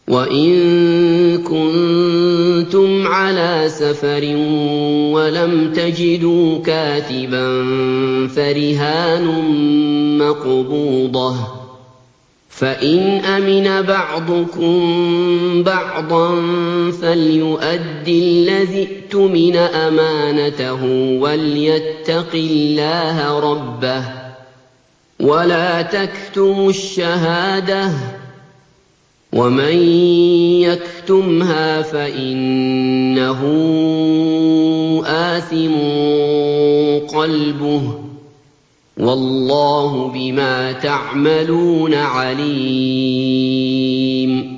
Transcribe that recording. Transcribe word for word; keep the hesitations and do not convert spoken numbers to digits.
وَإِن كُنتُمْ عَلَىٰ سَفَرٍ وَلَمْ تَجِدُوا كَاتِبًا فَرِهَانٌ مَّقْبُوضَةٌ ۖ فَإِنْ أَمِنَ بَعْضُكُم بَعْضًا فَلْيُؤَدِّ الَّذِي اؤْتُمِنَ أَمَانَتَهُ وَلْيَتَّقِ اللَّهَ رَبَّهُ ۗ وَلَا تَكْتُمُوا الشَّهَادَةَ ۚ وَمَن يَكْتُمْهَا فَإِنَّهُ آثِمٌ قَلْبُهُ ۗ وَاللَّهُ بِمَا تَعْمَلُونَ عَلِيمٌ.